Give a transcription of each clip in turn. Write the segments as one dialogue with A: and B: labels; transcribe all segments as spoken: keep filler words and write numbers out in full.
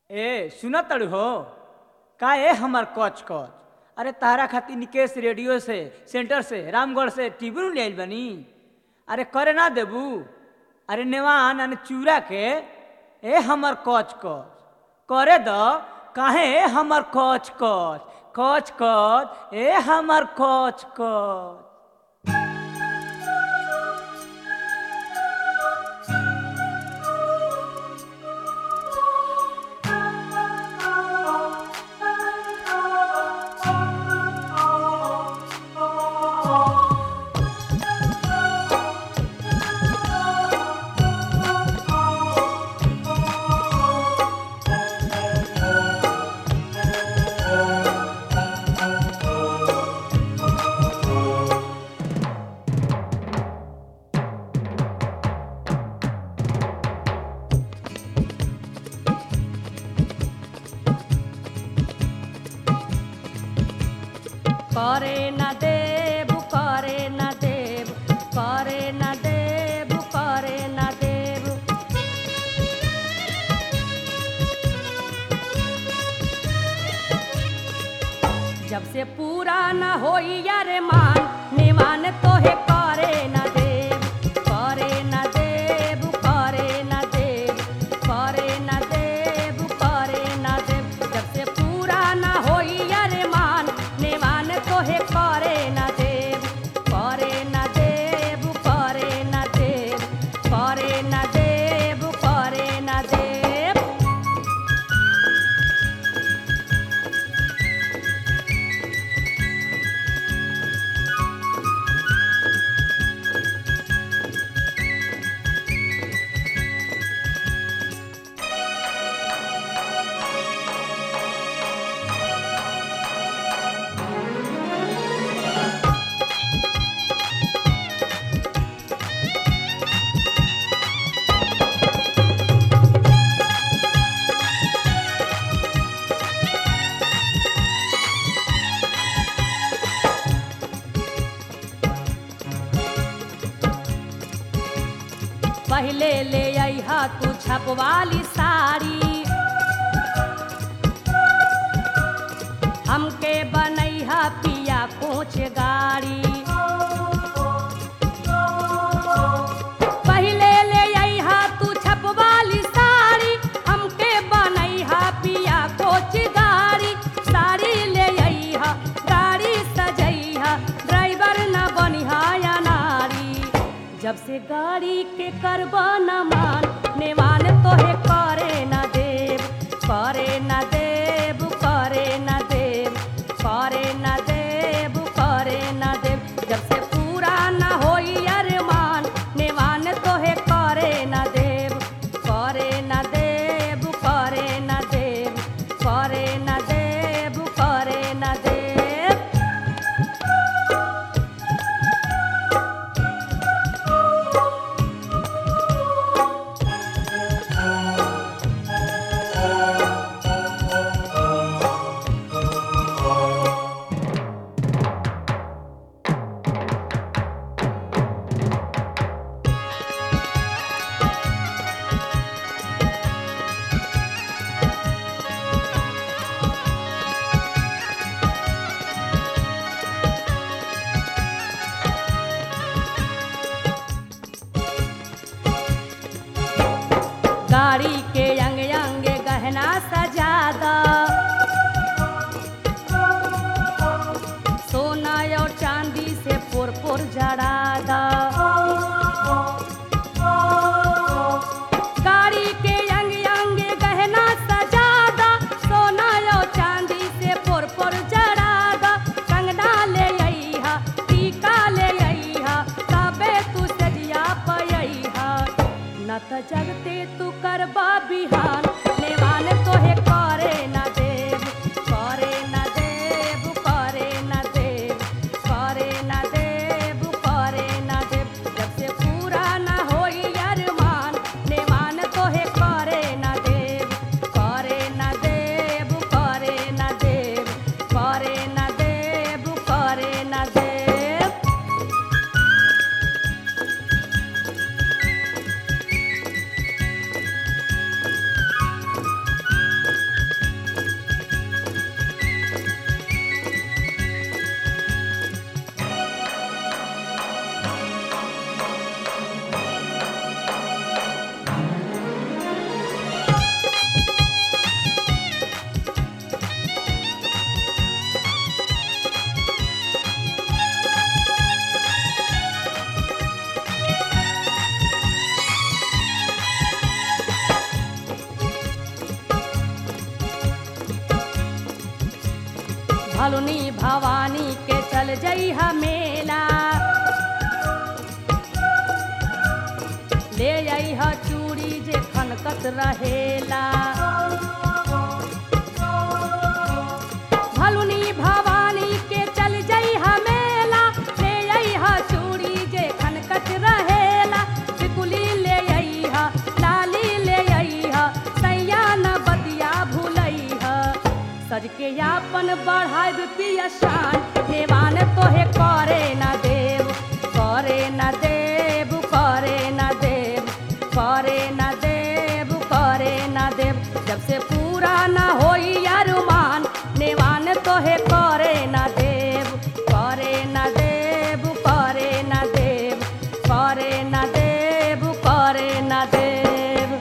A: ए सुना तड़ हो का ए हमार कच कच। अरे तारा खातिर निकेश रेडियो से सेंटर से रामगढ़ से टीवी ले आइल बनी। अरे करे ना देबू। अरे नेवान अने चूरा के ए हमार कच कच करे द काहे ए हमार कच कच कच कच ए हमार कच कच।
B: करे न देव करे न देव करे न देव करे न देव। जब से पूरा न होई यार मान निमान तो है करे न देव करे न देव करे न देव करे न देव करे न देव। जब से पूरा न होई यार मान निमान तो है करे न देव करे न देव करे न देव करे न देव करे न देव। पहले ले आइहा तू छपवाली साड़ी हमके बनैहा पिया कोच गाड़ी। पहले ले आइहा तू छपवाली साड़ी हमके बनैहा पिया कोच गाड़ी। साड़ी ले आइहा गाड़ी सजैहा ड्राइवर न बनिहा या नारी। जब से गाड़ी के करबा न मान निमान तो है करे न देव करे न देव करे न देव करे न देव करे न देव। जब से पूरा न होई अरमान निमान तो है करे न देव करे न देव करे न देव करे न देव करे न देव।
A: Oh
B: भलुनी भवानी के चल जइहा मेला ले अइहा चूड़ी जे खनकत रहेला भलुनी भवानी के चल जइहा मेला ले अइहा चूड़ी जे खनकत रहेला टिकुली ले अइहा लाली ले अइहा सैया न बतिया भूलइहा सज के यापन बढ़ाई पिया शान देवान तोहे करे न देव करे न देव करे न देव करे न देव करे न देव जब से पूरा न होई अरमान नेवान तोहे करे न देव करे न देव करे न देव करे न देव करे न देव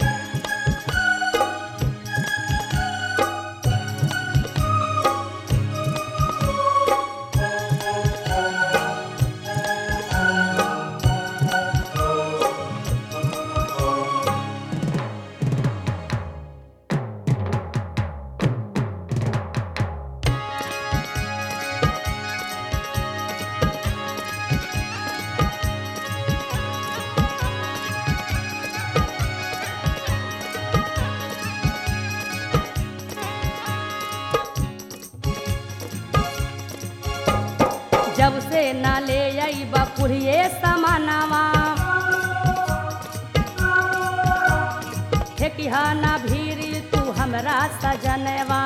B: जब से न ले अइबा पुरिये समानवा ठेकिहा ना भीरी तू हमरा सजनवा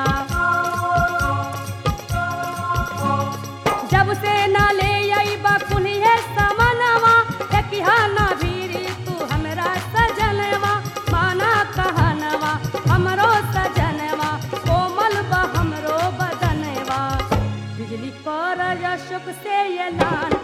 B: जब से न ले अइबा पुरिये समानवा ठेकिहा ना भीरी तू हमरा सजनवा माना कहनवा हमरो सजनवा कोमल बा हमरो बदनवा बिजली कर अशोक से ऐलान